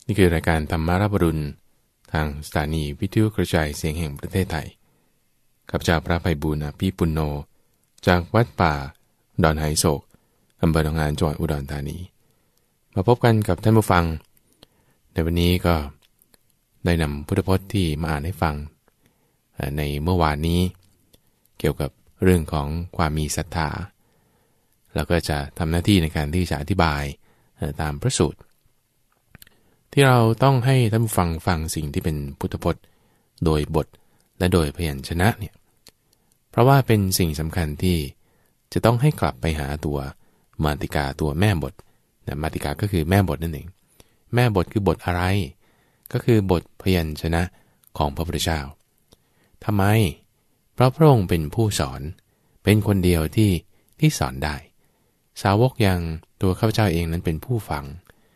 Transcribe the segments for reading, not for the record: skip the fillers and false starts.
นี่คือรายการธรรมารับอรุณทางสถานีวิทยุกระจายเสียงแห่งประเทศไทยข้าพเจ้าพระไพบูลย์ อภิปุณโญจากวัดป่าดอนไหโศกอำเภอหนองหานจังหวัดอุดรธานีมาพบกันกับท่านผู้ฟังในวันนี้ก็ได้นำพุทธพจน์ที่มาอ่านให้ฟังในเมื่อวานนี้เกี่ยวกับเรื่องของความมีศรัทธาแล้วก็จะทำหน้าที่ในการที่จะอธิบายตามพระสูตรที่เราต้องให้ท่านผู้ฟังสิ่งที่เป็นพุทธพจน์โดยบทและโดยพยัญชนะเนี่ยเพราะว่าเป็นสิ่งสำคัญที่จะต้องให้กลับไปหาตัวมาติกาตัวแม่บทนะมาติกาก็คือแม่บทนั่นเองแม่บทคือบทอะไรก็คือบทพยัญชนะของพระพุทธเจ้าทำไมเพราะพระองค์เป็นผู้สอนเป็นคนเดียวที่สอนได้สาวกอย่างตัวข้าพเจ้าเองนั้นเป็นผู้ฟัง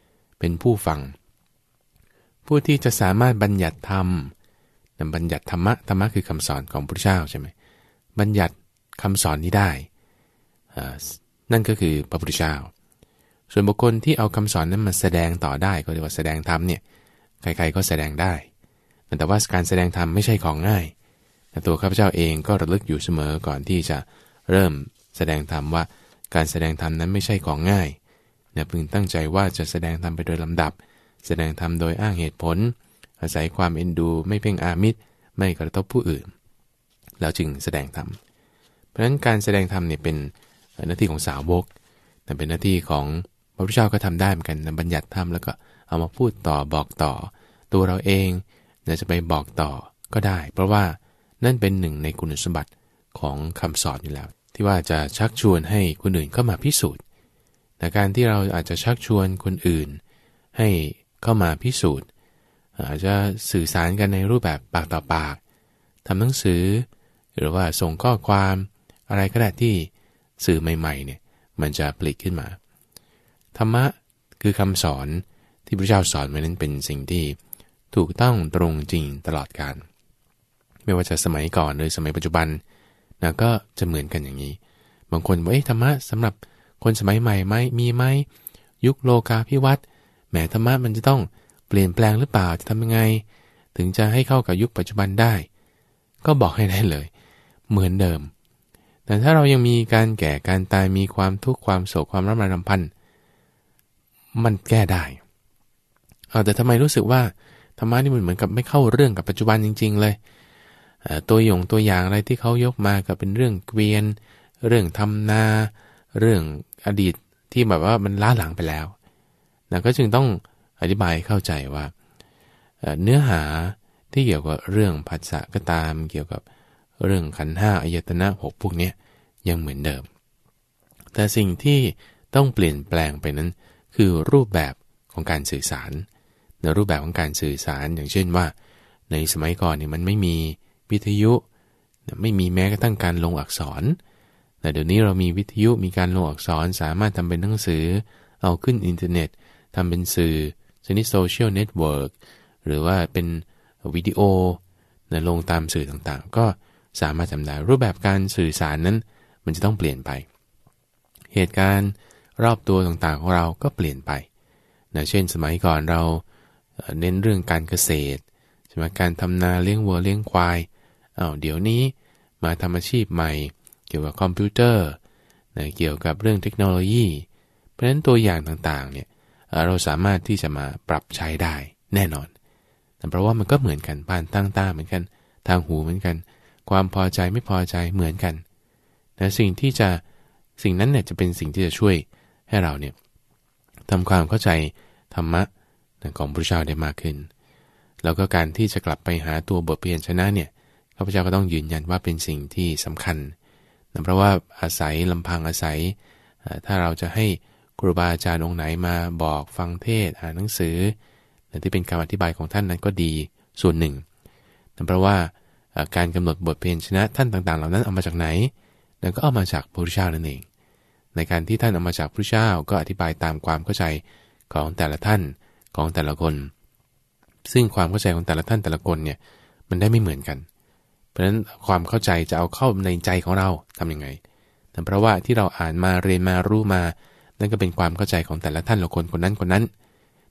ผู้ที่จะสามารถบัญญัติธรรมบัญญัติธรรมะคือคำสอนของพระพุทธเจ้าใช่ไหมบัญญัติคำสอนนี้ได้นั่นก็คือพระพุทธเจ้าส่วนบุคคลที่เอาคำสอนนั้นมาแสดงต่อได้ก็เรียกว่าแสดงธรรมเนี่ยใครๆก็แสดงได้แต่ว่าการแสดงธรรมไม่ใช่ของง่ายตัวข้าพเจ้าเองก็ระลึกอยู่เสมอก่อนที่จะเริ่มแสดงธรรมว่าการแสดงธรรมนั้นไม่ใช่ของง่ายพึงตั้งใจว่าจะแสดงธรรมไปโดยลำดับแสดงธรรมโดยอ้างเหตุผลอาศัยความเอ็นดูไม่เพ่งอามิตรไม่กระทบผู้อื่นแล้วจึงแสดงธรรมเพราะฉะนั้นการแสดงธรรมเนี่ยเป็นหน้าที่ของสาวกแต่เป็นหน้าที่ของพระพุทธเจ้าก็ทำได้เหมือนกันบัญญัติธรรมแล้วก็เอามาพูดต่อบอกต่อตัวเราเองจะไปบอกต่อก็ได้เพราะว่านั่นเป็นหนึ่งในคุณสมบัติของคำสอนอยู่แล้วที่ว่าจะชักชวนให้คนอื่นเข้ามาพิสูจน์แต่การที่เราอาจจะชักชวนคนอื่นให้เข้ามาพิสูจน์อาจจะสื่อสารกันในรูปแบบปากต่อปากทำหนังสือหรือว่าส่งข้อความอะไรก็ได้ที่สื่อใหม่ๆเนี่ยมันจะผลิตขึ้นมาธรรมะคือคำสอนที่พระเจ้าสอนไว้นั้นเป็นสิ่งที่ถูกต้องตรงจริงตลอดกาลไม่ว่าจะสมัยก่อนหรือสมัยปัจจุบันนะก็จะเหมือนกันอย่างนี้บางคนบอกธรรมะสำหรับคนสมัยใหม่ไหมมีไหมยุคโลกาภิวัตน์แหมธรรมะมันจะต้องเปลี่ยนแปลงหรือเปล่าจะทำยังไงถึงจะให้เข้ากับยุคปัจจุบันได้ก็บอกให้ได้เลยเหมือนเดิมแต่ถ้าเรายังมีการแก่การตายมีความทุกข์ความโศกความร่ำไรรำพันมันแก้ได้แต่ทำไมรู้สึกว่าธรรมะนี่มันเหมือนกับไม่เข้าเรื่องกับปัจจุบันจริงๆเลยตัวอย่างอะไรที่เขายกมาก็เป็นเรื่องเกวียนเรื่องทำนาเรื่องอดีตที่แบบว่ามันล้าหลังไปแล้วก็จึงต้องอธิบายเข้าใจว่าเนื้อหาที่เกี่ยวกับเรื่องผัสสะก็ตามเกี่ยวกับเรื่องขันธ์5อายตนะ6พวกนี้ยังเหมือนเดิมแต่สิ่งที่ต้องเปลี่ยนแปลงไปนั้นคือรูปแบบของการสื่อสารในรูปแบบของการสื่อสารอย่างเช่นว่าในสมัยก่อนเนี่ยมันไม่มีวิทยุไม่มีแม้กระทั่งการลงอักษรแต่เดี๋ยวนี้เรามีวิทยุมีการลงอักษรสามารถทำเป็นหนังสือเอาขึ้นอินเทอร์เน็ตทำเป็นสื่อชนิดโซเชียลเน็ตเวิร์กหรือว่าเป็นวิดีโอลงตามสื่อต่างๆก็สามารถทำได้รูปแบบการสื่อสารนั้นมันจะต้องเปลี่ยนไปเหตุการณ์รอบตัวต่างๆของเราก็เปลี่ยนไปเช่นสมัยก่อนเราเน้นเรื่องการเกษตรใช่ไหมการทำนาเลี้ยงวัวเลี้ยงควายเดี๋ยวนี้มาทำอาชีพใหม่เกี่ยวกับคอมพิวเตอร์เกี่ยวกับเรื่องเทคโนโลยีเพราะฉะนั้นตัวอย่างต่างๆเนี่ยเราสามารถที่จะมาปรับใช้ได้แน่นอนแต่เพราะว่ามันก็เหมือนกันผ่านทางตาเหมือนกันทางหูเหมือนกันความพอใจไม่พอใจเหมือนกันแต่สิ่งนั้นเนี่ยจะเป็นสิ่งที่จะช่วยให้เราเนี่ยทำความเข้าใจธรรมะของพระเจ้าได้มากขึ้นแล้วก็การที่จะกลับไปหาตัวบทพยัญชนะเนี่ยข้าพเจ้าก็ต้องยืนยันว่าเป็นสิ่งที่สำคัญเพราะว่าอาศัยลำพังอาศัยถ้าเราจะให้ครูบาอาจารย์องค์ไหนมาบอกฟังเทศอ่านหนังสือที่เป็นคำอธิบายของท่านนั้นก็ดีส่วนหนึ่งเพราะว่าการกำหนดบทพยัญชนะท่านต่างๆเหล่านั้นเอามาจากไหนนั่นก็เอามาจากพระพุทธเจ้านั่นเองในการที่ท่านเอามาจากพระพุทธเจ้าก็อธิบายตามความเข้าใจของแต่ละท่านของแต่ละคนซึ่งความเข้าใจของแต่ละท่านแต่ละคนเนี่ยมันได้ไม่เหมือนกันเพราะฉะนั้นความเข้าใจจะเอาเข้าในใจของเราทำยังไงแต่เพราะว่าที่เราอ่านมาเรียนมารู้มานั่นก็เป็นความเข้าใจของแต่ละท่านละคนคนนั้น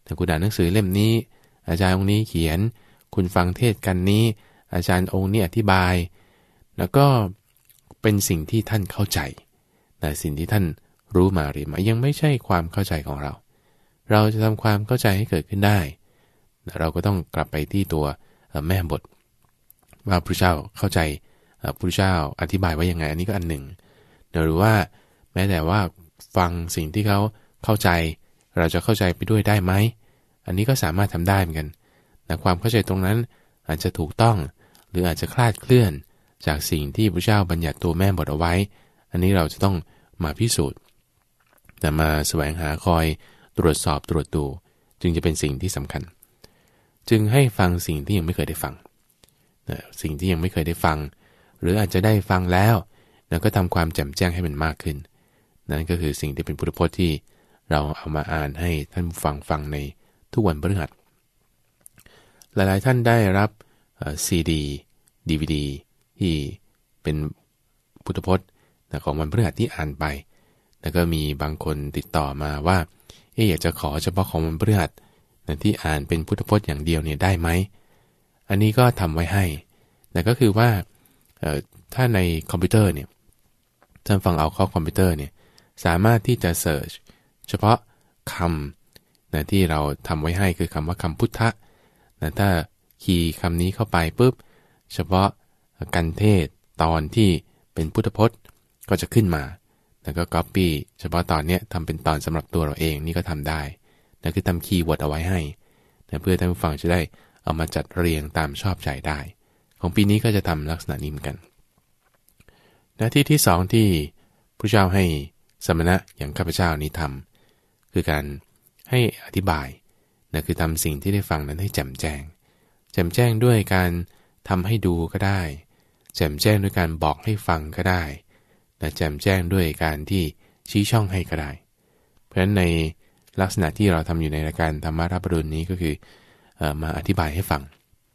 แต่คุณอ่านหนังสือเล่มนี้อาจารย์องค์นี้เขียนคุณฟังเทศกันนี้อาจารย์องค์นี้อธิบายแล้วก็เป็นสิ่งที่ท่านเข้าใจแต่สิ่งที่ท่านรู้มาเรียนมายังไม่ใช่ความเข้าใจของเราเราจะทำความเข้าใจให้เกิดขึ้นได้เราก็ต้องกลับไปที่ตัวแม่บทว่าพระเจ้าเข้าใจพระเจ้าอธิบายไว้ยังไงอันนี้ก็อันหนึ่งหรือว่าแม้แต่ว่าฟังสิ่งที่เขาเข้าใจเราจะเข้าใจไปด้วยได้ไหมอันนี้ก็สามารถทำได้เหมือนกันแต่ความเข้าใจตรงนั้นอาจจะถูกต้องหรืออาจจะคลาดเคลื่อนจากสิ่งที่พระเจ้าบัญญัติตัวแม่บทเอาไว้อันนี้เราจะต้องมาพิสูจน์แต่มาแสวงหาคอยตรวจสอบตรวจดูจึงจะเป็นสิ่งที่สำคัญจึงให้ฟังสิ่งที่ยังไม่เคยได้ฟังสิ่งที่ยังไม่เคยได้ฟังหรืออาจจะได้ฟังแล้วก็ทำความแจ่มแจ้งให้มันมากขึ้นนั่นก็คือสิ่งที่เป็นพุทธพจน์ที่เราเอามาอ่านให้ท่านฟังในทุกวันพฤหัสหลายๆท่านได้รับซีดีDVD ที่เป็นพุทธพจน์ของวันพฤหัสที่อ่านไปแล้วก็มีบางคนติดต่อมาว่าอยากจะขอเฉพาะของวันพฤหัสที่อ่านเป็นพุทธพจน์อย่างเดียวเนี่ยได้ไหมอันนี้ก็ทำไว้ให้แต่ก็คือว่าถ้าในคอมพิวเตอร์เนี่ยท่านฟังเอาเข้าคอมพิวเตอร์เนี่ยสามารถที่จะเสิร์ชเฉพาะคำที่เราทำไว้ให้คือคำว่าคำพุทธะถ้าคีย์คำนี้เข้าไปปุ๊บเฉพาะกันเทศตอนที่เป็นพุทธพจน์ก็จะขึ้นมาแล้วก็ copy เฉพาะตอนนี้ทำเป็นตอนสำหรับตัวเราเองนี่ก็ทำได้นั่นคือทำคีย์เวิร์ดเอาไว้ให้เพื่อท่านผู้ฟังจะได้เอามาจัดเรียงตามชอบใจได้ของปีนี้ก็จะทำลักษณะนี้เหมือนกันหน้าที่ที่สองที่พระเจ้าให้สมณะอย่างข้าพเจ้านี้ทำคือการให้อธิบายคือทำสิ่งที่ได้ฟังนั้นให้แจ่มแจ้งด้วยการทำให้ดูก็ได้แจ่มแจ้งด้วยการบอกให้ฟังก็ได้และแจ่มแจ้งด้วยการที่ชี้ช่องให้ก็ได้เพราะฉะนั้นในลักษณะที่เราทำอยู่ในรายการธรรมะรับอรุณนี้ก็คือมาอธิบายให้ฟัง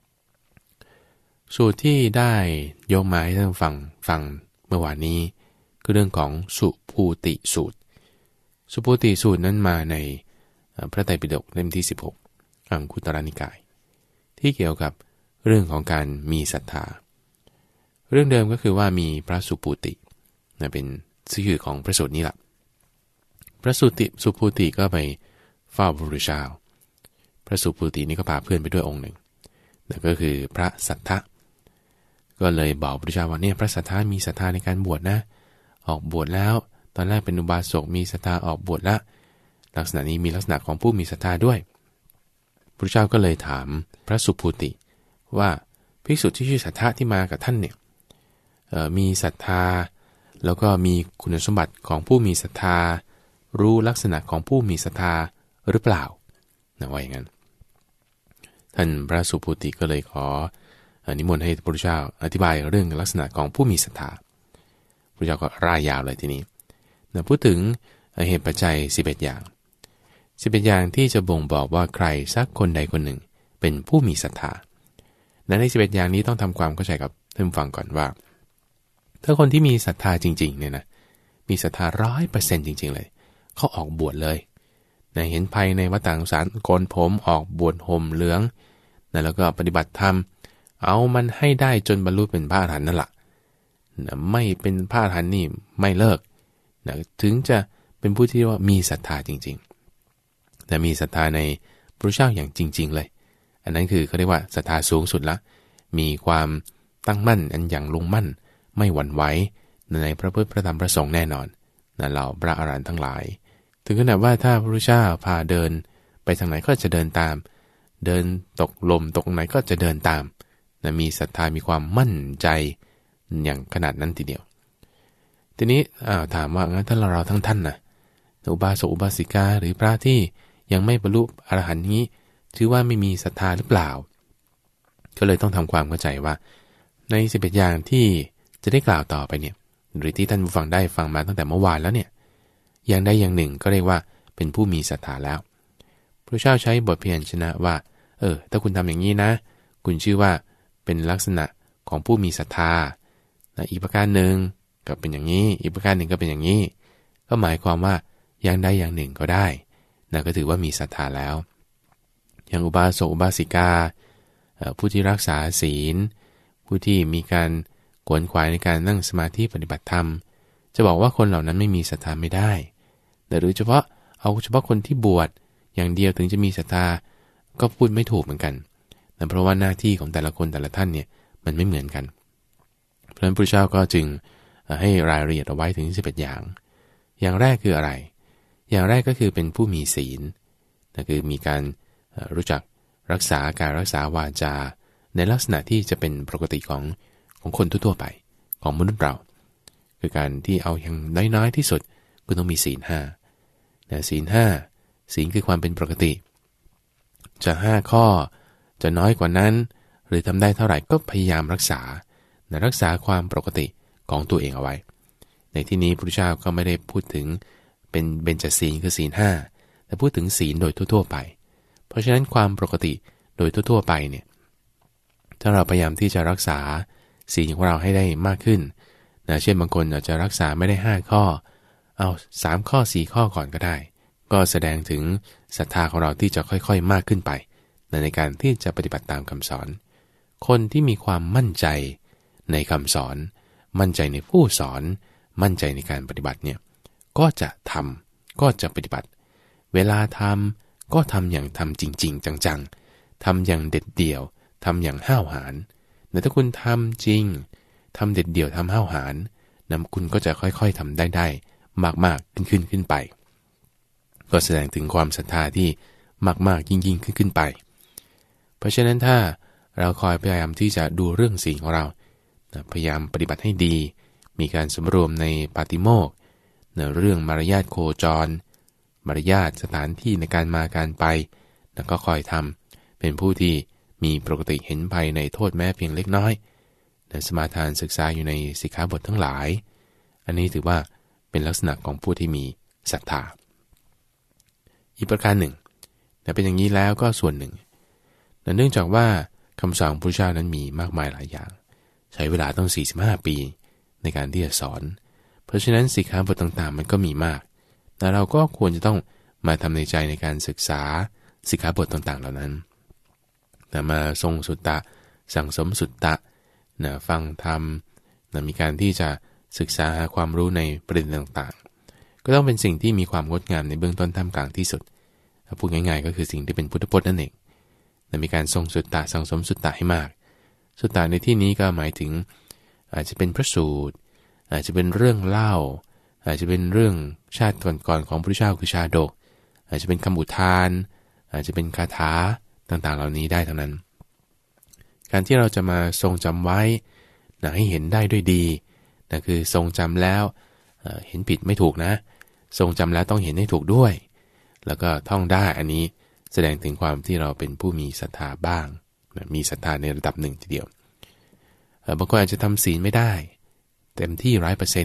สูตรที่ได้ยกมาให้ท่านฟังเมื่อวานนี้คือเรื่องของสุภูติสูตรสุภูติสูตรนั้นมาในพระไตรปิฎกเล่มที่16อังคุตรนิกายที่เกี่ยวกับเรื่องของการมีศรัทธาเรื่องเดิมก็คือว่ามีพระสุภูติเป็นชื่อของพระสูตรนี้แหละพระสุภูติก็ไปเฝ้าพระพุทธเจ้าพระสุภูตินี่ก็พาเพื่อนไปด้วยองค์หนึ่งนั่นก็คือพระสัทธะก็เลยบอกพระพุทธเจ้าว่าเนี่ยพระสัทธะมีศรัทธาในการบวชนะออกบวชแล้วตอนแรกเป็นอุบาสกมีศรัทธาออกบวชละลักษณะนี้มีลักษณะของผู้มีศรัทธาด้วยพระพุทธเจ้าก็เลยถามพระสุภูติว่าภิกษุที่ชื่อสัทธะที่มากับท่านเนี่ยมีศรัทธาแล้วก็มีคุณสมบัติของผู้มีศรัทธารู้ลักษณะของผู้มีศรัทธาหรือเปล่าว่าอย่างนั้นท่านพระสุภูติก็เลยขอนิมนต์ให้พระพุทธเจ้าอธิบายเรื่องลักษณะของผู้มีศรัทธาพระพุทธเจ้าก็ร่ายยาวเลยทีนี้พูดถึงเหตุปัจจัย11อย่างอย่างที่จะบ่งบอกว่าใครสักคนใดคนหนึ่งเป็นผู้มีศรัทธาใน11อย่างนี้ต้องทำความเข้าใจกับท่านฟังก่อนว่าถ้าคนที่มีศรัทธาจริงๆเนี่ยนะมีศรัทธา 100% จริงๆเลยเขาออกบวชเลยเห็นภัยในวัฏฏะสงสารโกนผมออกบวชห่มเหลืองแล้วก็ปฏิบัติธรรมเอามันให้ได้จนบรรลุเป็นพระอรหันต์นั่นแหละไม่เป็นพระอรหันต์นี่ไม่เลิกถึงจะเป็นผู้ที่ว่ามีศรัทธาจริงๆแต่มีศรัทธาในพระเจ้าอย่างจริงๆเลยอันนั้นคือเขาเรียกว่าศรัทธาสูงสุดละมีความตั้งมั่นอันอย่างลงมั่นไม่หวั่นไหวในพระพุทธพระธรรมพระสงฆ์แน่นอนเราพระอรหันต์ทั้งหลายถึงขนาดว่าถ้าพระพุทธเจ้าพาเดินไปทางไหนก็จะเดินตามเดินตกลมตกไหนก็จะเดินตามมีศรัทธามีความมั่นใจอย่างขนาดนั้นทีเดียวทีนี้ถามว่างั้นถ้าเราทั้งท่านนะอุบาสกอุบาสิกาหรือพระที่ยังไม่บรรลุอรหันต์นี้ถือว่าไม่มีศรัทธาหรือเปล่าก็เลยต้องทำความเข้าใจว่าใน11อย่างที่จะได้กล่าวต่อไปเนี่ยหรือที่ท่านผู้ฟังได้ฟังมาตั้งแต่เมื่อวานแล้วเนี่ยอย่างใดอย่างหนึ่งก็เรียกว่าเป็นผู้มีศรัทธาแล้วพระเจ้าใช้บทเพียรชนะว่าถ้าคุณทำอย่างนี้นะคุณชื่อว่าเป็นลักษณะของผู้มีศรัทธาอีกประการหนึ่งก็เป็นอย่างนี้อีกประการหนึ่งก็เป็นอย่างนี้ก็หมายความว่าอย่างใดอย่างหนึ่งก็ได้ก็ถือว่ามีศรัทธาแล้วอย่างอุบาสกอุบาสิกาผู้ที่รักษาศีลผู้ที่มีการขวนขวายในการนั่งสมาธิปฏิบัติธรรมจะบอกว่าคนเหล่านั้นไม่มีศรัทธาไม่ได้แต่หรือเฉพาะคนที่บวชอย่างเดียวถึงจะมีศรัทธาก็พูดไม่ถูกเหมือนกันแต่เพราะว่าหน้าที่ของแต่ละคนแต่ละท่านเนี่ยมันไม่เหมือนกันเพราะฉะนั้นพระเจ้าก็จึงให้รายละเอียดเอาไว้ถึง11อย่างแรกคืออะไรอย่างแรกก็คือเป็นผู้มีศีลนั่นคือมีการรู้จักรักษาการรักษาวาจาในลักษณะที่จะเป็นปกติของคนทั่วๆไปของมนุษย์เราคือการที่เอาอย่างน้อยๆที่สุดคุณต้องมีศีล5แต่ศีลคือความเป็นปกติจะ5ข้อจะน้อยกว่านั้นหรือทำได้เท่าไหร่ก็พยายามรักษาความปกติของตัวเองเอาไว้ในที่นี้พระพุทธเจ้าก็ไม่ได้พูดถึงเป็นเบญจศีลคือศีล5แต่พูดถึงศีลโดยทั่วๆไปเพราะฉะนั้นความปกติโดยทั่วๆไปเนี่ยถ้าเราพยายามที่จะรักษาศีลของเราให้ได้มากขึ้นเช่นบางคนอาจจะรักษาไม่ได้5ข้อเอา3ข้อ4ข้อก่อนก็ได้ก็แสดงถึงศรัทธาของเราที่จะค่อยๆมากขึ้นไปในการที่จะปฏิบัติตามคำสอนคนที่มีความมั่นใจในคำสอนมั่นใจในผู้สอนมั่นใจในการปฏิบัติเนี่ยก็จะทำก็จะปฏิบัติเวลาทำก็ทำอย่างทำจริงๆจังๆทำอย่างเด็ดเดี่ยวทำอย่างห้าวหาญแต่ถ้าคุณทำจริงทำเด็ดเดี่ยวทำห้าวหาญคุณก็จะค่อยๆทำได้มากๆขึ้นไปก็แสดงถึงความศรัทธาที่มากๆยิ่งขึ้นไปเพราะฉะนั้นถ้าเราคอยพยายามที่จะดูเรื่องศีลของเราพยายามปฏิบัติให้ดีมีการสำรวมในปาติโมกข์เรื่องมารยาทโคจรมารยาทสถานที่ในการมาการไปแล้วก็คอยทำเป็นผู้ที่มีปกติเห็นภัยในโทษแม้เพียงเล็กน้อยสมาทานศึกษาอยู่ในสิกขาบททั้งหลายอันนี้ถือว่าเป็นลักษณะของผู้ที่มีศรัทธาอีกประการหนึ่งแต่เป็นอย่างนี้แล้วก็ส่วนหนึ่งเนื่องจากว่าคำสอนพระพุทธเจ้านั้นมีมากมายหลายอย่างใช้เวลาต้อง45 ปีในการที่จะสอนเพราะฉะนั้นสิกขาบทต่างๆมันก็มีมากแต่เราก็ควรจะต้องมาทำในใจในการศึกษาสิกขาบทต่างๆเหล่านั้นมาทรงสุตตะสั่งสมสุตตะฟังธรรมมีการที่จะศึกษาหาความรู้ในประเด็นต่างๆก็ต้องเป็นสิ่งที่มีความงดงามในเบื้องต้นท่ามกลางที่สุดพูดง่ายๆก็คือสิ่งที่เป็นพุทธพจน์นั่นเองมีการทรงสุตตะสั่งสมสุตตะให้มากสุตตะในที่นี้ก็หมายถึงอาจจะเป็นพระสูตรอาจจะเป็นเรื่องเล่าอาจจะเป็นเรื่องชาติก่อนๆของพระพุทธเจ้าคือชาดกอาจจะเป็นคำอุทานอาจจะเป็นคาถาต่างๆเหล่านี้ได้ทั้งนั้นการที่เราจะมาทรงจำไว้ให้เห็นได้ด้วยดีคือทรงจำแล้วเห็นผิดไม่ถูกนะทรงจำแล้วต้องเห็นให้ถูกด้วยแล้วก็ท่องได้อันนี้แสดงถึงความที่เราเป็นผู้มีศรัทธาบ้างมีศรัทธาในระดับหนึ่งทีเดียวบางคนอาจจะทำศีลไม่ได้เต็มที่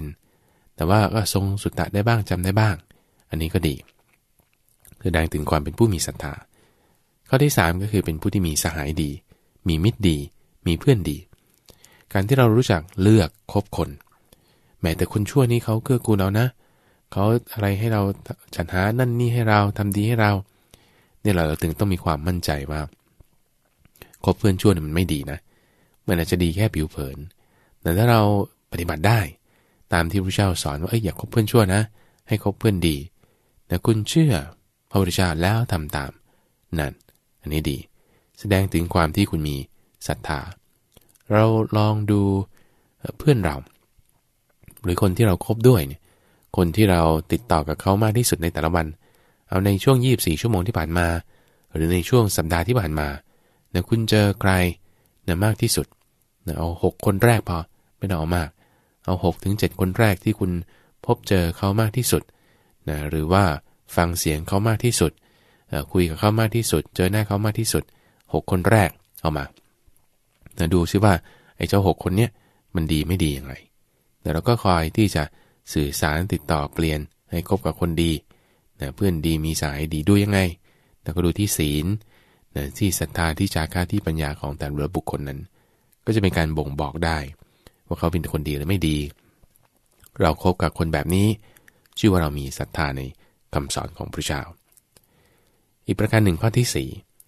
100% แต่ว่าก็ทรงสุตตะได้บ้างจำได้บ้างอันนี้ก็ดีแสดงถึงความเป็นผู้มีศรัทธาข้อที่3ก็คือเป็นผู้ที่มีสหายดีมีมิตรดีมีเพื่อนดีการที่เรารู้จักเลือกคบคนแม้แต่คนชั่วนี้เขาเกื้อกูลเรานะเขาอะไรให้เราจัดหานั่นนี่ให้เราทำดีให้เราเนี่ยเราถึงต้องมีความมั่นใจว่าคบเพื่อนชั่วมันไม่ดีนะมันอาจจะดีแค่ผิวเผินแต่ถ้าเราปฏิบัติได้ตามที่พระเจ้าสอนว่าอย่าคบเพื่อนชั่วนะให้คบเพื่อนดีแต่คุณเชื่อพระพุทธเจ้าแล้วทำตามนั่นอันนี้ดีแสดงถึงความที่คุณมีศรัทธาเราลองดูเพื่อนเราหรือคนที่เราคบด้วยเนี่ยคนที่เราติดต่อกับเขามากที่สุดในแต่ละวันเอาในช่วง24 ชั่วโมงที่ผ่านมาหรือในช่วงสัปดาห์ที่ผ่านมาคุณเจอใครมากที่สุดเอา6 คนแรกพอไม่ต้องเอามากเอา6 ถึง 7 คนแรกที่คุณพบเจอเขามากที่สุดหรือว่าฟังเสียงเขามากที่สุดคุยกับเขามากที่สุดเจอหน้าเขามากที่สุด6 คนแรกเอามาดูซิว่าไอ้เจ้า6 คนเนี้ยมันดีไม่ดีอย่างไรแต่เราก็คอยที่จะสื่อสารติดต่อเปลี่ยนให้คบกับคนดีเพื่อนดีมีสายดีดูยังไงแล้วก็ดูที่ศีลที่ศรัทธาที่จาคะที่ปัญญาของแต่ละบุคคลนั้นก็จะเป็นการบ่งบอกได้ว่าเขาเป็นคนดีหรือไม่ดีเราคบกับคนแบบนี้ชื่อว่าเรามีศรัทธาในคำสอนของพระเจ้าอีกประการหนึ่งข้อที่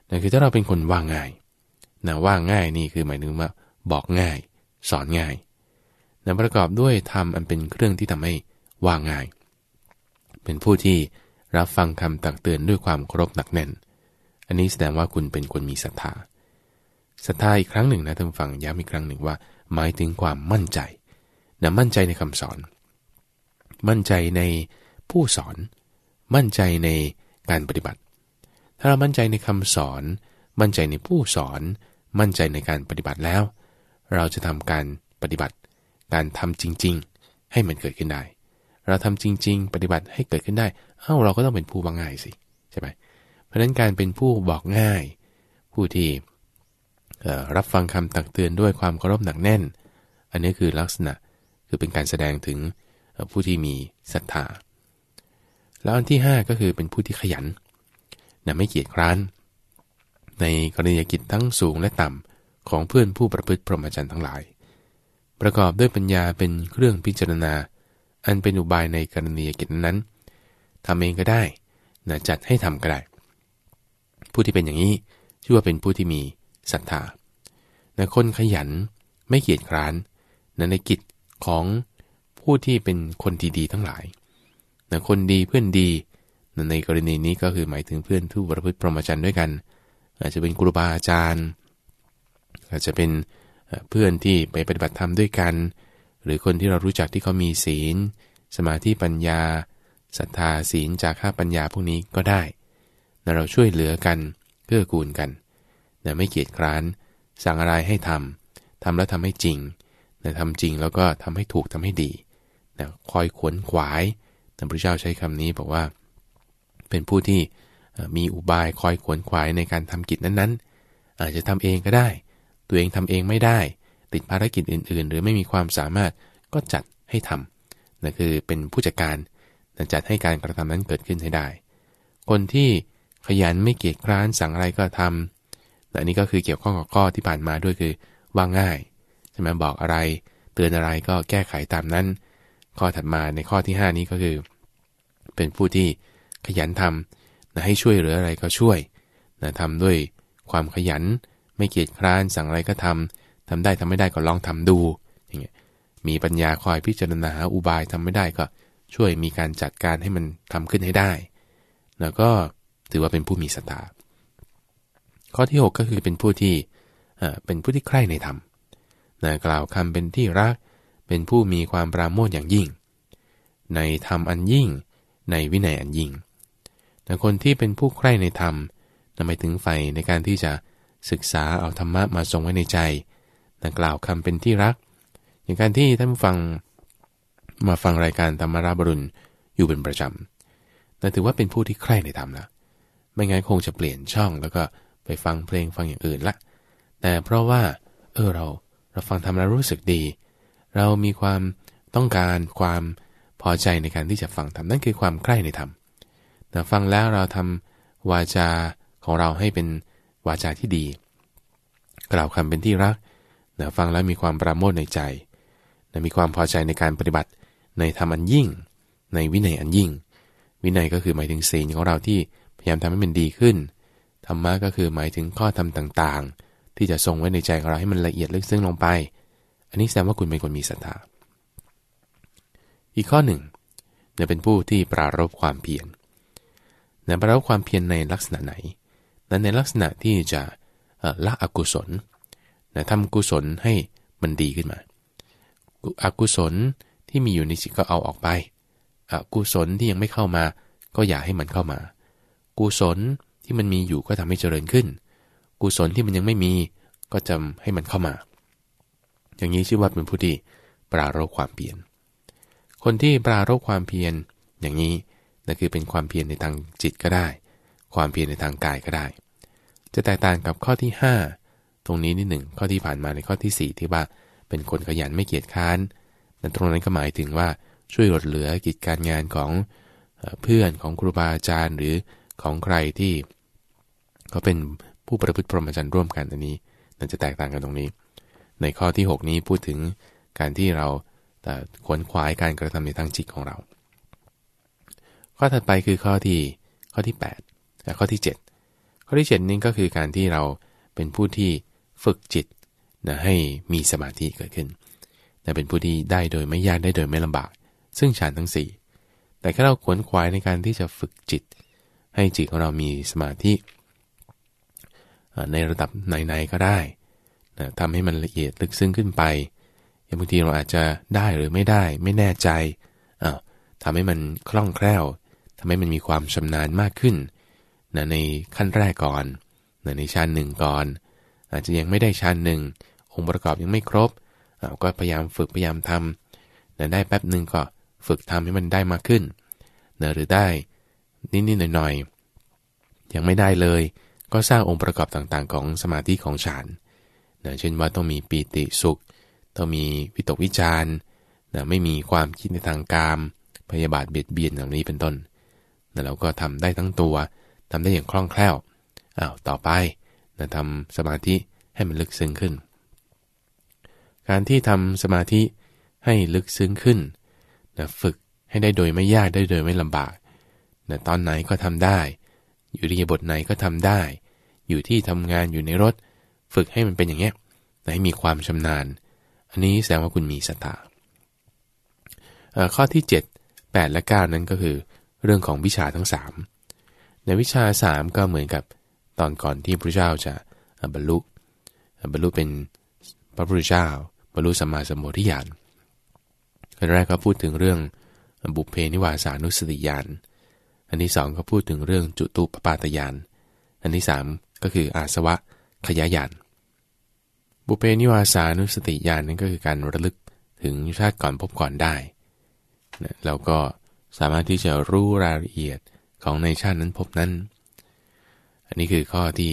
นั่นคือถ้าเราเป็นคนว่าง่ายนะว่าง่ายนี่คือหมายถึงว่าบอกง่ายสอนง่ายนะประกอบด้วยธรรมอันเป็นเครื่องที่ทำให้ว่าง่ายเป็นผู้ที่รับฟังคำตักเตือนด้วยความเคารพหนักแน่นอันนี้แสดงว่าคุณเป็นคนมีศรัทธาอีกครั้งหนึ่งนะท่านฟังย้ำอีกครั้งหนึ่งว่าหมายถึงความมั่นใจนะมั่นใจในคำสอนมั่นใจในผู้สอนมั่นใจในการปฏิบัติถ้าเรามั่นใจในคำสอนมั่นใจในผู้สอนมั่นใจในการปฏิบัติแล้วเราจะทำการปฏิบัติการทำจริงๆให้มันเกิดขึ้นได้เราทำจริงๆปฏิบัติให้เกิดขึ้นได้เราก็ต้องเป็นผู้ว่าง่ายสิใช่ไหมเพราะฉะนั้นการเป็นผู้บอกง่ายผู้ที่รับฟังคำตักเตือนด้วยความเคารพหนักแน่นอันนี้คือลักษณะคือเป็นการแสดงถึงผู้ที่มีศรัทธาแล้วอันที่5ก็คือเป็นผู้ที่ขยันไม่เกียจคร้านในกรณียกิจทั้งสูงและต่ำของเพื่อนผู้ประพฤติพรหมจรรย์ทั้งหลายประกอบด้วยปัญญาเป็นเครื่องพิจารณาอันเป็นอุบายในกรณียกิจนั้นทำเองก็ได้จัดให้ทำก็ได้ผู้ที่เป็นอย่างนี้ชื่อว่าเป็นผู้ที่มีศรัทธาคนขยันไม่เกียจคร้านในกิจของผู้ที่เป็นคนดีๆทั้งหลายคนดีเพื่อนดีในกรณีนี้ก็คือหมายถึงเพื่อนผู้ประพฤติพรหมจรรย์ด้วยกันอาจจะเป็นครูบาอาจารย์อาจจะเป็นเพื่อนที่ไปปฏิบัติธรรมด้วยกันหรือคนที่เรารู้จักที่เขามีศีลสมาธิปัญญาศรัทธาศีลจาคะปัญญาพวกนี้ก็ได้เราช่วยเหลือกันเกื้อกูลกันไม่เกียจคร้านสั่งอะไรให้ทำแล้วทำให้จริงทำจริงแล้วก็ทำให้ถูกทำให้ดีคอยขวนขวายพระพุทธเจ้าใช้คำนี้บอกว่าเป็นผู้ที่มีอุบายคอยขวนขวายในการทำกิจนั้นๆอาจจะทำเองก็ได้ตัวเองทำเองไม่ได้ติดภารกิจอื่นๆหรือไม่มีความสามารถก็จัดให้ทำนั่นคือเป็นผู้จัดการจัดให้การกระทำนั้นเกิดขึ้นให้ได้คนที่ขยันไม่เกียจคร้านสั่งอะไรก็ทำอันนี้ก็คือเกี่ยวข้องกับข้อที่ผ่านมาด้วยคือว่าง่ายใช่ไหมบอกอะไรเตือนอะไรก็แก้ไขตามนั้นข้อถัดมาในข้อที่5นี้ก็คือเป็นผู้ที่ขยันทำให้ช่วยเหลืออะไรก็ช่วยทำด้วยความขยันไม่เกียจคร้านสั่งอะไรก็ทำได้ทำไม่ได้ก็ลองทำดูอย่างเงี้ยมีปัญญาคอยพิจารณาหาอุบายทำไม่ได้ก็ช่วยมีการจัดการให้มันทำขึ้นให้ได้แล้วก็ถือว่าเป็นผู้มีศรัทธาข้อที่6ก็คือเป็นผู้ที่ใคร่ในธรรมกล่าวคำเป็นที่รักเป็นผู้มีความปราโมทย์อย่างยิ่งในธรรมอันยิ่งในวินัยอันยิ่งแต่คนที่เป็นผู้ใคร่ในธรรมหมายถึงใฝ่ในการที่จะศึกษาเอาธรรมะมาทรงไว้ในใจกล่าวคำเป็นที่รักอย่างการที่ท่านฟังมาฟังรายการธรรมราบรุณอยู่เป็นประจำนั่นถือว่าเป็นผู้ที่ใคร่ในธรรมแล้วไม่งั้นคงจะเปลี่ยนช่องแล้วก็ไปฟังเพลงฟังอย่างอื่นละแต่เพราะว่าเราฟังธรรมแล้วรู้สึกดีเรามีความต้องการความพอใจในการที่จะฟังธรรมนั่นคือความใคร่ในธรรมแต่ฟังแล้วเราทำวาจาของเราให้เป็นวาจาที่ดีกล่าวคำเป็นที่รักฟังแล้วมีความปราโมทย์ในใจมีความพอใจในการปฏิบัติในธรรมอันยิ่งในวินัยอันยิ่งวินัยก็คือหมายถึงศีลของเราที่พยายามทำให้มันดีขึ้นธรรมะก็คือหมายถึงข้อธรรมต่างๆที่จะทรงไว้ในใจของเราให้มันละเอียดลึกซึ้งลงไปอันนี้แสดงว่าคุณเป็นคนมีศรัทธาอีกข้อหนึ่งเป็นผู้ที่ปรารภความเพียรปรารภความเพียรในลักษณะไหนนั้นในลักษณะที่จะละอกุศลทำกุศลให้มันดีขึ้นมาอกุศลที่มีอยู่ในจิตก็เอาออกไปอกุศลที่ยังไม่เข้ามาก็อย่าให้มันเข้ามากุศลที่มันมีอยู่ก็ทำให้เจริญขึ้นกุศลที่มันยังไม่มีก็จะให้มันเข้ามาอย่างนี้ชื่อว่าเป็นผู้ที่ปรารภความเพียรคนที่ปรารภความเพียรอย่างนี้นั่นคือเป็นความเพียรในทางจิตก็ได้ความเพียรในทางกายก็ได้จะแตกต่างกับข้อที่5ตรงนี้นิดหนึ่งข้อที่ผ่านมาในข้อที่4ที่ว่าเป็นคนขยันไม่เกียจค้านแต่ตรงนั้นก็หมายถึงว่าช่วยเหลือกิจการงานของเพื่อนของครูบาอาจารย์หรือของใครที่เขาเป็นผู้ประพฤติพรหมจรรย์ร่วมกันอันนี้นั่นจะแตกต่างกันตรงนี้ในข้อที่6นี้พูดถึงการที่เราขวนขวายการกระทำในทางจิตของเราข้อถัดไปคือข้อที่8และข้อที่7 ข้อที่7นี้ก็คือการที่เราเป็นผู้ที่ฝึกจิตนะให้มีสมาธิเกิดขึ้นนะเป็นผู้ที่ได้โดยไม่ยากได้โดยไม่ลำบากซึ่งฌานทั้ง4แต่ถ้าเราขวนขวายในการที่จะฝึกจิตให้จิตของเรามีสมาธิในระดับไหนๆก็ได้นะทำให้มันละเอียดลึกซึ้งขึ้นไปอย่างบางทีเราอาจจะได้หรือไม่ได้ไม่แน่ใจทำให้มันคล่องแคล่วทำให้มันมีความชำนาญมากขึ้นนะในขั้นแรกก่อนนะในชั้นหนึ่งก่อนอาจจะยังไม่ได้ชั้นหนึ่งองค์ประกอบยังไม่ครบก็พยายามฝึกพยายามทำนะได้แป๊บหนึ่งก็ฝึกทำให้มันได้มากขึ้นนะหรือได้นิดๆหน่อยๆยังไม่ได้เลยก็สร้างองค์ประกอบต่างๆของสมาธิของฌานนะเช่นว่าต้องมีปีติสุขต้องมีวิตกวิจารณ์นะไม่มีความคิดในทางกามพยาบาทเบียดเบียนเหล่านี้เป็นต้นนะเราก็ทำได้ทั้งตัวทำได้อย่างคล่องแคล่วต่อไปนะทำสมาธิให้มันลึกซึ้งขึ้นการที่ทำสมาธิให้ลึกซึ้งขึ้นนะฝึกให้ได้โดยไม่ยากได้โดยไม่ลำบากนะตอนไหนก็ทำได้อยู่ในบทไหนก็ทำได้อยู่ที่ทำงานอยู่ในรถฝึกให้มันเป็นอย่างเงี้ยให้มีความชำนาญอันนี้แสดงว่าคุณมีศรัทธาข้อที่7 8และ9นั้นก็คือเรื่องของวิชาทั้ง3ในวิชา3ก็เหมือนกับตอนก่อนที่พระเจ้าจะบรรลุเป็นพระพุทธเจ้าบรรลุสัมมาสัมโพธิญาณอันแรกก็พูดถึงเรื่องบุพเพนิวาสานุสติญาณอันที่2ก็พูดถึงเรื่องจุตูปปาตญาณอันที่3ก็คืออาสวะขยายญาณบุพเพนิวาสานุสติญาณนั่นก็คือการระลึกถึงชาติก่อนพบก่อนได้นะแล้วก็สามารถที่จะรู้รายละเอียดของในชาตินั้นพบนั้นอันนี้คือข้อที่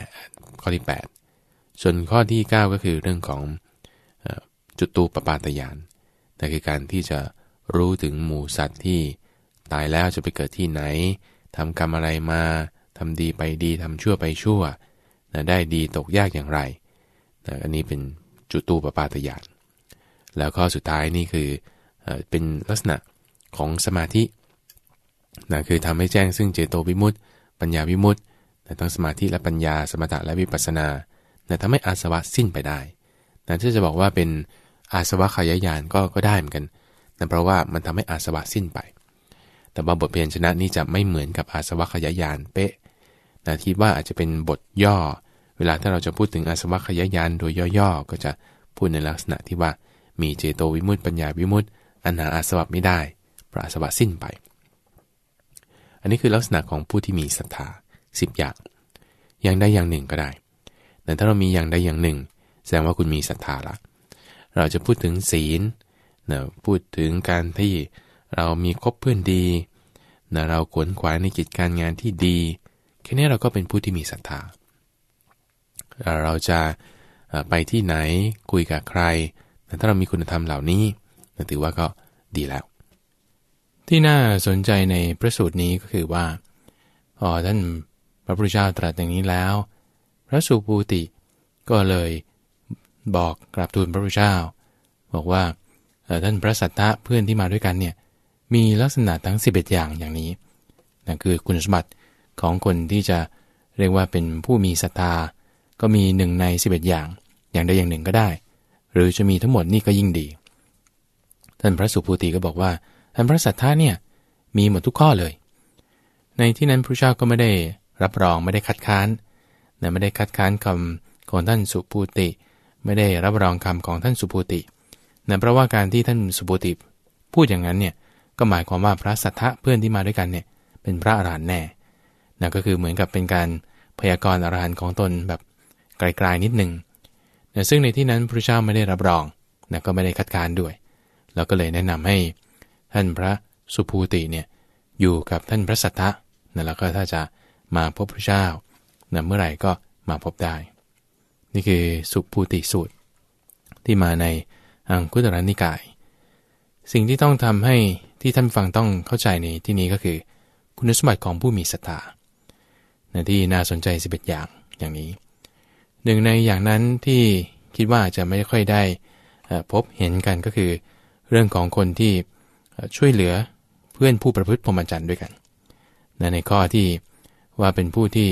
8ส่วนข้อที่9ก็คือเรื่องของจุตูปปาตญาณนั่นคือการที่จะรู้ถึงหมู่สัตว์ที่ตายแล้วจะไปเกิดที่ไหนทำกรรมอะไรมาทำดีไปดีทำชั่วไปชั่วนะได้ดีตกยากอย่างไรนะอันนี้เป็นจุตูปปาตญาณแล้วข้อสุดท้ายนี่คือเป็นลักษณะของสมาธินะคือทำให้แจ้งซึ่งเจโตวิมุตติปัญญาวิมุตตินะทั้งสมาธิและปัญญาสมถะและวิปัสสนานะทำให้อาสวะสิ้นไปได้นะที่จะบอกว่าเป็นอาสวะขยายญาณก็ได้เหมือนกันนะเพราะว่ามันทำให้อาสวะสิ้นไปแต่บางบทเพียรชนะนี้จะไม่เหมือนกับอาสวะขยายญาณเป๊ะนะคิดว่าอาจจะเป็นบทย่อเวลาถ้าเราจะพูดถึงอาสวะขยายญาณโดยย่อๆก็จะพูดในลักษณะที่ว่ามีเจโตวิมุตติปัญญาวิมุตติอันหาอาสวะไม่ได้เพราะอาสวะสิ้นไปอันนี้คือลักษณะของผู้ที่มีศรัทธา10อย่างใดอย่างหนึ่งก็ได้แต่ถ้าเรามีอย่างใดอย่างหนึ่งแสดงว่าคุณมีศรัทธาละเราจะพูดถึงศีลนะพูดถึงการที่เรามีคบเพื่อนดีนะเราขวนขวายในกิจการงานที่ดีแค่นี้เราก็เป็นผู้ที่มีศรัทธาเราจะไปที่ไหนคุยกับใครถ้าเรามีคุณธรรมเหล่านี้ถือว่าก็ดีแล้วที่น่าสนใจในพระสูตรนี้ก็คือว่าพอท่านพระพุทธเจ้าตรัสอย่างนี้แล้วพระสุภูติก็เลยบอกกราบทูลพระพุทธเจ้าบอกว่าท่านพระสัทธะเพื่อนที่มาด้วยกันเนี่ยมีลักษณะทั้ง11อย่างนี้นั่นคือคุณสมบัติของคนที่จะเรียกว่าเป็นผู้มีศรัทธาก็มี1ใน11อย่างใดอย่างหนึ่งก็ได้หรือจะมีทั้งหมดนี่ก็ยิ่งดีท่านพระสุภูติก็บอกว่าท่านพระสัทธะเนี่ยมีหมดทุกข้อเลยในที่นั้นพระเจ้าก็ไม่ได้รับรองไม่ได้คัดค้านไม่ได้คัดค้านคำของท่านสุภูติไม่ได้รับรองคำของท่านสุภูติเพราะว่าการที่ท่านสุภูติพูดอย่างนั้นเนี่ยก็หมายความว่าพระสัทธะเพื่อนที่มาด้วยกันเนี่ยเป็นพระอรหันต์แน่ก็คือเหมือนกับเป็นการพยากรณ์อรหันต์ของตนแบบไกลๆนิดนึงซึ่งในที่นั้นพระเจ้าไม่ได้รับรองก็ไม่ได้คัดค้านด้วยแล้วก็เลยแนะนำให้ท่านพระสุภูติเนี่ยอยู่กับท่านพระสัทธะแล้วก็ถ้าจะมาพบพระเจ้าเมื่อไหร่ก็มาพบได้นี่คือสุภูติสูตรที่มาในอังคุตรนิกายสิ่งที่ต้องทำให้ที่ท่านฟังต้องเข้าใจในที่นี้ก็คือคุณสมบัติของผู้มีศรัทธาที่น่าสนใจ11อย่างนี้หนึ่งในอย่างนั้นที่คิดว่าจะไม่ค่อยได้พบเห็นกันก็คือเรื่องของคนที่ช่วยเหลือเพื่อนผู้ประพฤติพรหมจรรย์ด้วยกันในข้อที่ว่าเป็นผู้ที่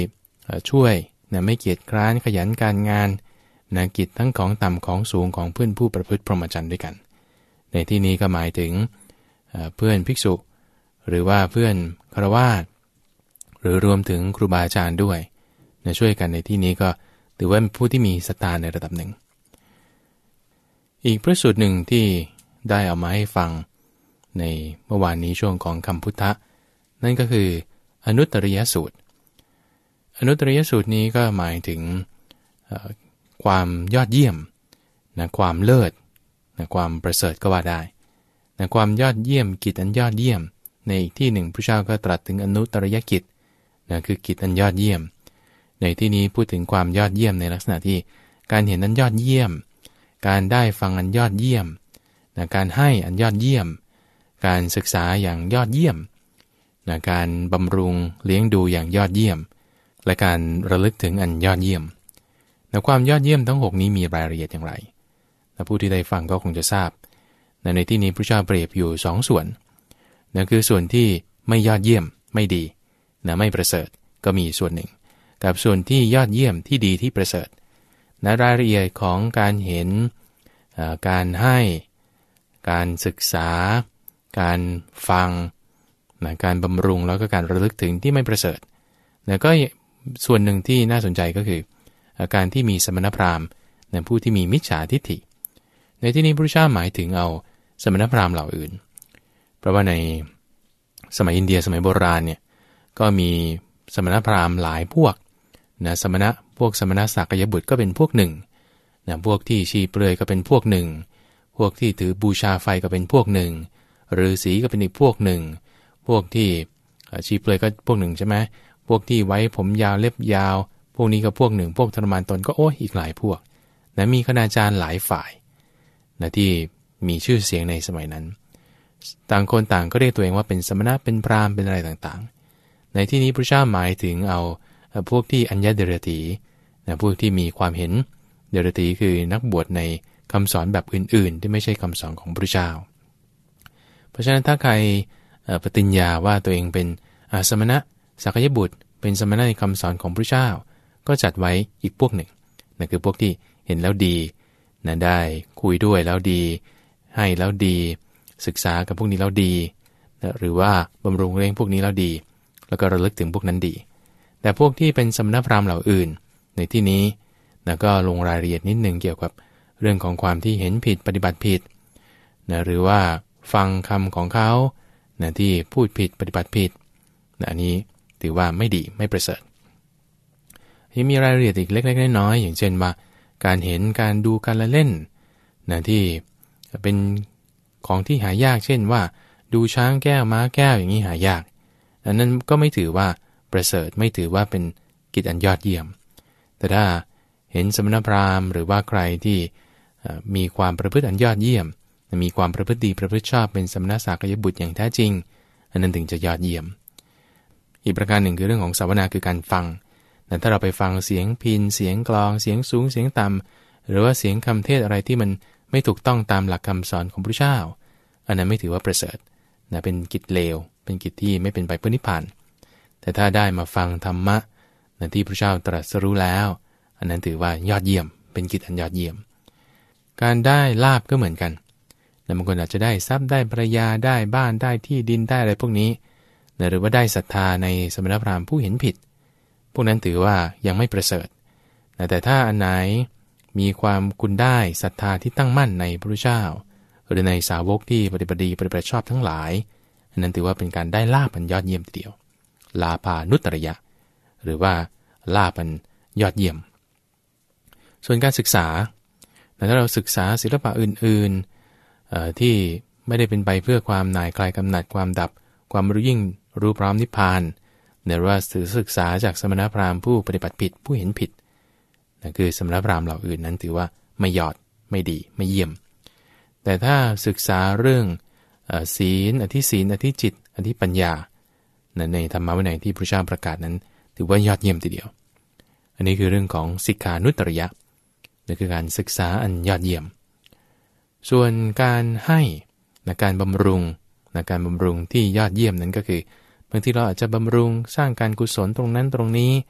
ช่วยนะไม่เกียจคร้านขยันการงานนะกิจทั้งของต่ำของสูงของเพื่อนผู้ประพฤติพรหมจรรย์ด้วยกันในที่นี้ก็หมายถึงเพื่อนภิกษุหรือว่าเพื่อนฆราวาสหรือรวมถึงครูบาอาจารย์ด้วยนะช่วยกันในที่นี้ก็ถือว่าเป็นผู้ที่มีศรัทธาในระดับหนึ่งอีกพระสูตรหนึ่งที่ได้เอามาให้ฟังในเมื่อวานนี้ช่วงของคำพุทธะนั่นก็คืออนุตตริยสูตรอนุตตริยสูตรนี้ก็หมายถึงความยอดเยี่ยมนะความเลิศนะความประเสริฐก็ว่าได้นะความยอดเยี่ยมกิจอันยอดเยี่ยมในอีกที่หนึ่งพระเจ้าก็ตรัสถึงอนุตตริยกิจนะคือกิจอันยอดเยี่ยมในที่นี้พูดถึงความยอดเยี่ยมในลักษณะที่การเห็นอันยอดเยี่ยมการได้ฟังอันยอดเยี่ยมนะการให้อันยอดเยี่ยมการศึกษาอย่างยอดเยี่ยมนะการบำรุงเลี้ยงดูอย่างยอดเยี่ยมและการระลึกถึงอันยอดเยี่ยมนะความยอดเยี่ยมทั้ง6นี้มีรายละเอียดอย่างไรนะผู้ที่ได้ฟังก็คงจะทราบนะในที่นี้พระเจ้าเปรียบอยู่2ส่วนนะคือส่วนที่ไม่ยอดเยี่ยมไม่ดีนะไม่ประเสริฐก็มีส่วนหนึ่งกับส่วนที่ยอดเยี่ยมที่ดีที่ประเสริฐนะรายละเอียดของการเห็นการให้การศึกษาการฟังนะการบำรุงแล้วก็การระลึกถึงที่ไม่ประเสริฐนะก็ส่วนหนึ่งที่น่าสนใจก็คือการที่มีสมณพราหมณ์นะผู้ที่มีมิจฉาทิฏฐิในที่นี้พระพุทธเจ้าหมายถึงเอาสมณพราหมณ์เหล่าอื่นเพราะว่าในสมัยอินเดียสมัยโบราณเนี่ยก็มีสมณพราหมณ์หลายพวกนะพวกสมณศักยบุตรก็เป็นพวกหนึ่งนะพวกที่ชีเปลือยก็เป็นพวกหนึ่งพวกที่ถือบูชาไฟก็เป็นพวกหนึ่งฤาษีก็เป็นอีกพวกหนึ่งพวกที่ชีเปลือยก็พวกหนึ่งใช่ไหมพวกที่ไว้ผมยาวเล็บยาวพวกนี้ก็พวกหนึ่งพวกทรมานตนก็อีกหลายพวกนะมีคณาจารย์หลายฝ่ายนะที่มีชื่อเสียงในสมัยนั้นต่างคนต่างก็เรียกตัวเองว่าเป็นสมณะเป็นพราหมณ์เป็นอะไรต่างๆในที่นี้พระเจ้าหมายถึงเอาพวกที่อัญญเดรถีนะพวกที่มีความเห็นเดรถีคือนักบวชในคำสอนแบบอื่นๆที่ไม่ใช่คำสอนของพระเจ้าเพราะฉะนั้นถ้าใครปฏิญญาว่าตัวเองเป็นสมณะสักยบุตรเป็นสมณะในคำสอนของพระเจ้าก็จัดไว้อีกพวกหนึ่งนั่นคือพวกที่เห็นแล้วดีนะได้คุยด้วยแล้วดีให้แล้วดีศึกษากับพวกนี้แล้วดีนะหรือว่าบำรุงเลี้ยงพวกนี้แล้วดีแล้วก็ระลึกถึงพวกนั้นดีแต่พวกที่เป็นสมณพราหมณ์เหล่าอื่นในที่นี้นะก็ลงรายละเอียดนิดนึงเกี่ยวกับเรื่องของความที่เห็นผิดปฏิบัติผิดนะหรือว่าฟังคำของเขานะที่พูดผิดปฏิบัติผิดนะอันนี้ถือว่าไม่ดีไม่ประเสริฐยังมีรายละเอียดอีกเล็กๆน้อยๆอย่างเช่นว่าการเห็นการดูการละเล่นนะที่เป็นของที่หายากเช่นว่าดูช้างแก้วม้าแก้วอย่างนี้หายากอันนั้นก็ไม่ถือว่าประเสริฐไม่ถือว่าเป็นกิจอันยอดเยี่ยมแต่ถ้าเห็นสมณพราหมณ์หรือว่าใครที่มีความประพฤติอันยอดเยี่ยมมีความประพฤติดีประพฤติชอบเป็นสมณสักยบุตรอย่างแท้จริงอันนั้นถึงจะยอดเยี่ยมอีกประการหนึ่งคือเรื่องของสาวนาคือการฟังแต่ถ้าเราไปฟังเสียงพิณเสียงกลองเสียงสูงเสียงต่ำหรือว่าเสียงคำเทศอะไรที่มันไม่ถูกต้องตามหลักคำสอนของพระเจ้าอันนั้นไม่ถือว่าประเสริฐนะเป็นกิจเลวเป็นกิจที่ไม่เป็นไปเพื่อนิพพานแต่ถ้าได้มาฟังธรรมะนะที่พระเจ้าตรัสรู้แล้วอันนั้นถือว่ายอดเยี่ยมเป็นกิจอันยอดเยี่ยมการได้ลาภก็เหมือนกันนะบางคนอาจจะได้ทรัพย์ได้ภรรยาได้บ้านได้ที่ดินได้อะไรพวกนี้นะหรือว่าได้ศรัทธาในสมณพราหมณ์ผู้เห็นผิดพวกนั้นถือว่ายังไม่ประเสริฐนะแต่ถ้าอันไหนมีความคุณได้ศรัทธาที่ตั้งมั่นในพระพุทธเจ้าหรือในสาวกที่ปฏิบัติดีปฏิบัติชอบทั้งหลายอันนั้นถือว่าเป็นการได้ลาภอันยอดเยี่ยมทีเดียวลาภานุตตริยะหรือว่าลาภอันยอดเยี่ยมส่วนการศึกษาถ้าเราศึกษาศิลปะอื่นๆที่ไม่ได้เป็นไปเพื่อความหน่ายคลายกำหนัดความดับความรู้ยิ่งรู้พร้อมนิพพานหรือว่าศึกษาจากสมณพราหมณ์ผู้ปฏิบัติผิดผู้เห็นผิดนั่นคือสมณพราหมณ์เหล่าอื่นนั้นถือว่าไม่ยอดไม่ดีไม่เยี่ยมแต่ถ้าศึกษาเรื่องศีลอธิศีลอธิจิตอธิปัญญาในธรรมวินัยที่พระเจ้าประกาศนั้นถือว่ายอดเยี่ยมทีเดียวอันนี้คือเรื่องของสิกขานุตตริยะนั่นคือการศึกษาอันยอดเยี่ยมส่วนการให้การบำรุงการบำรุงที่ยอดเยี่ยมนั้นก็คือบางทีเราอาจจะบำรุงสร้างการกุศลตรงนั้นตรงนี้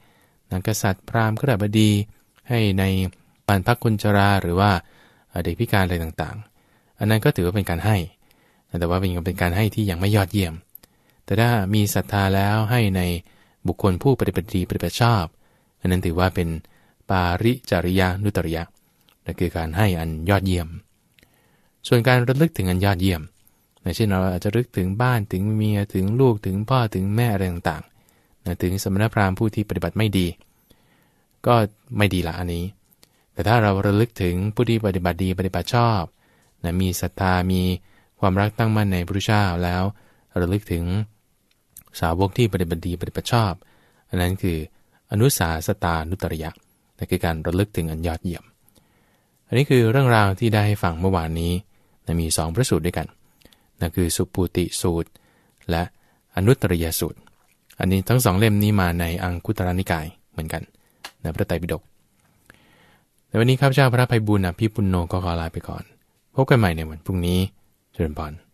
กษัตริย์พราหมณ์ขฤบดีให้ในบรรพคนชราหรือว่าเด็กพิการอะไรต่างๆอันนั้นก็ถือว่าเป็นการให้แต่ว่าเป็นการให้ที่ยังไม่ยอดเยี่ยมแต่ถ้ามีศรัทธาแล้วให้ในบุคคลผู้ปฏิบัติดีปฏิบัติชอบอันนั้นถือว่าเป็นปาริจริยานุตริยะนั่นคือการให้อันยอดเยี่ยมส่วนการระลึกถึงอันยอดเยี่ยมเช่นเราอาจจะรึกถึงบ้านถึงเมียถึงลูกถึงพ่อถึงแม่อะไรต่างๆถึงสมณพราหมณ์ผู้ที่ปฏิบัติไม่ดีก็ไม่ดีละอันนี้แต่ถ้าเราระลึกถึงผู้ที่ปฏิบัติดีปฏิบัติชอบมีศรัทธามีความรักตั้งมั่นในพระพุทธเจ้าแล้วระลึกถึงสาวกที่ปฏิบัติดีปฏิบัติชอบอันนั้นคืออนุสาสตานุตริยะนั่นคือการระลึกถึงอันยอดเยี่ยมอันนี้คือเรื่องราวที่ได้ให้ฟังเมื่อวานนี้มี2พระสูตรด้วยกันนั่นคือสุปูติสูตรและอนุตริยสูตรอันนี้ทั้ง2เล่มนี้มาในอังคุตรนิกายเหมือนกันในพระไตรปิฎกในวันนี้ข้าพเจ้าพระไพบูลย์อภิปุณโญก็ขอลาไปก่อนพบกันใหม่ในวันพรุ่งนี้เจริญพร